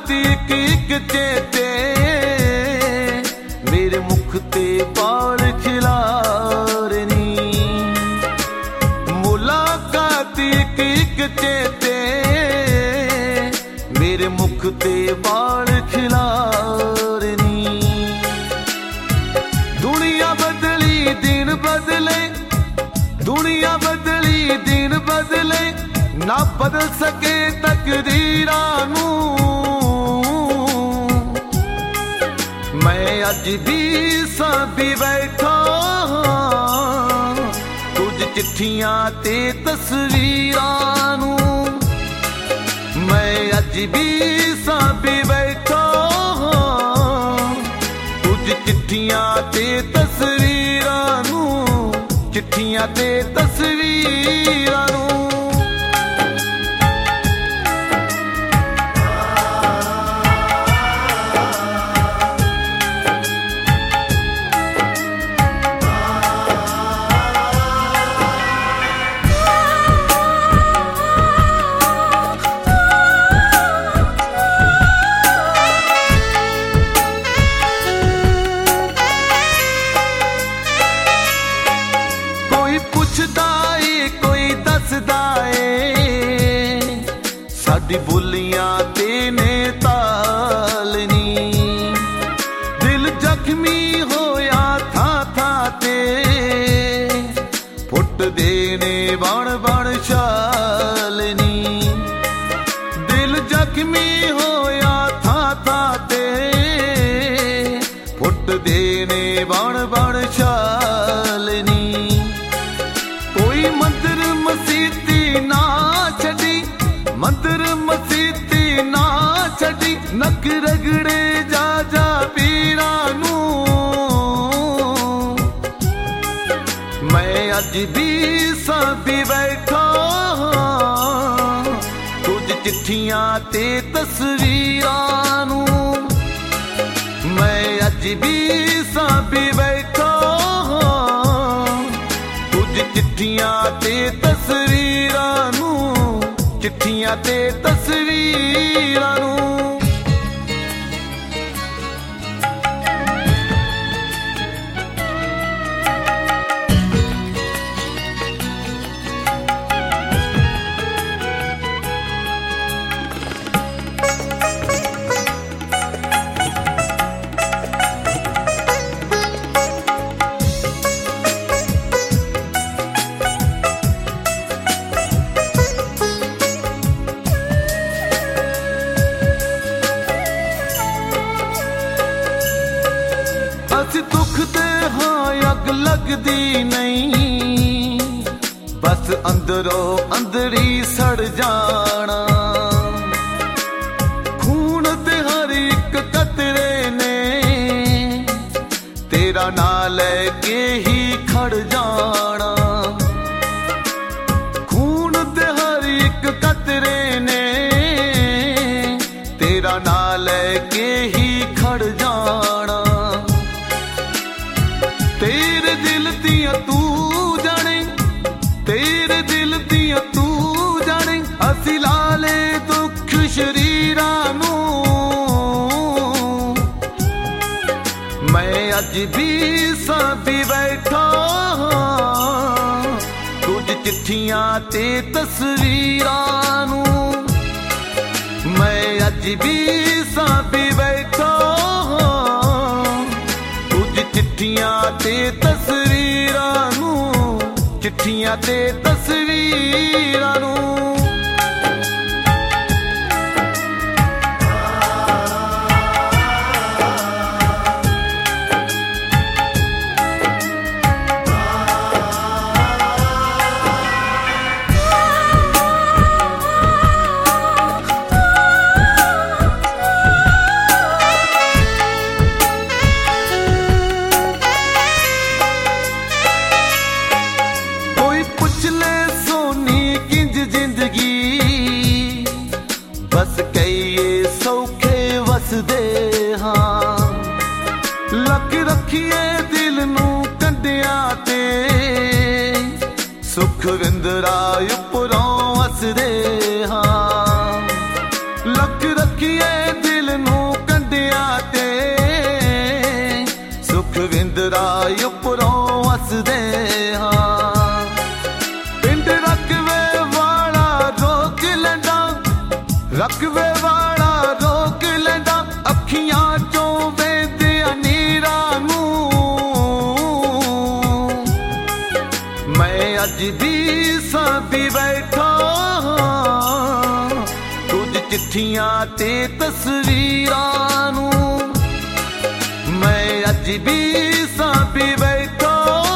ती एक चेते मेरे मुख ते बाल खिलारनी। मुलाकात एक चेते मेरे मुख ते बाल खिलारनी। दुनिया बदली दिन बदले, दुनिया बदली दिन बदले, ना बदल सके तकदीरां नूं। मैं अज भी साबी बैठा कुछ चिट्ठियां ते तस्वीरां नूं। मैं अज भी साबी बैठा कुछ चिट्ठियां ते तस्वीरां नूं, चिट्ठियां ते तस्वीरां नूं। साडी बोलियां ते ने तालनी। दिल जख्मी होया था ते फुट देने बण बण शालनी। दिल जख्मी होया था ते फुट देने बण बण शालनी। कोई मंदिर मसीती ना छड़ी, मंदिर मसीती ना छड़ी, नक रगड़े जा जा पीरां नूं। मैं अज भी साबी बैठा कुछ चिट्ठियां ते तस्वीरां नूं। मैं अज भी साबी बैठा कुछ चिट्ठियां ते तस्वीरां नूं, चिट्ठियां ते तस्वीरां नूं। असी दुख दे हाँ अग लगदी नहीं, बस अंदरों अंदरी सड़ जाना। खून दे हर एक कतरे ने तेरा ना लेके ही खड़ जाना। खून दे हर एक कतरे ने तेरा ना लेके ही खड़ जाना। तेरे दिल दियां तू जाने, तेरे दिल दियां तू जाने, असी लाले दुख शरीरां नूं। मैं अज भी साबी बैठा कुछ चिट्ठियां ते तस्वीरां नूं। मैं अज भी साबी बैठा चिट्ठियां ते तस्वीरां नूं, चिट्ठियां ते तस्वीरां नूं। बस कईए सौखे वसदे हाँ, लग रखिए दिल नूं कंडियां ते, सुखविंदरा उपरों वसदे हाँ। लग ਰੱਖੀਏ ਦਿਲ ਨੂੰ ਕੰਢਿਆਂ ਤੇ, ਸੁਖਵਿੰਦਰਾ ਉੱਪਰੋਂ ਵਸਦੇ ਹਾਂ। ਪਿੰਡ ਰਕਵੇ ਵਾਲਾ ਰੋਕ ਲੈਂਦਾ, ਰਕਵੇ ਵਾਲਾ ਰੋਕ ਲੈਂਦਾ, ਅੱਖੀਆਂ ਚੋਂ ਵੇਂਦਿਆਂ ਨੀਰਾਂ ਨੂੰ। ਮੈਂ ਅੱਜ ਵੀ ਸਾਂਭੀ ਬੈਠਾ ਕੁਝ ਚਿੱਠੀਆਂ ਤੇ ਤਸਵੀਰਾਂ ਨੂੰ। ਮੈਂ ਅੱਜ ਵੀ ਸਾਂਭੀ ਬੈਠਾ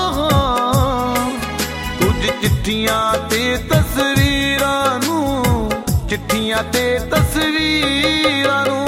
ਕੁਝ ਚਿੱਠੀਆਂ ਤੇ ਤਸਵੀਰਾਂ ਨੂੰ, ਚਿੱਠੀਆਂ ਤੇ ਤਸਵੀਰਾਂ ਨੂੰ।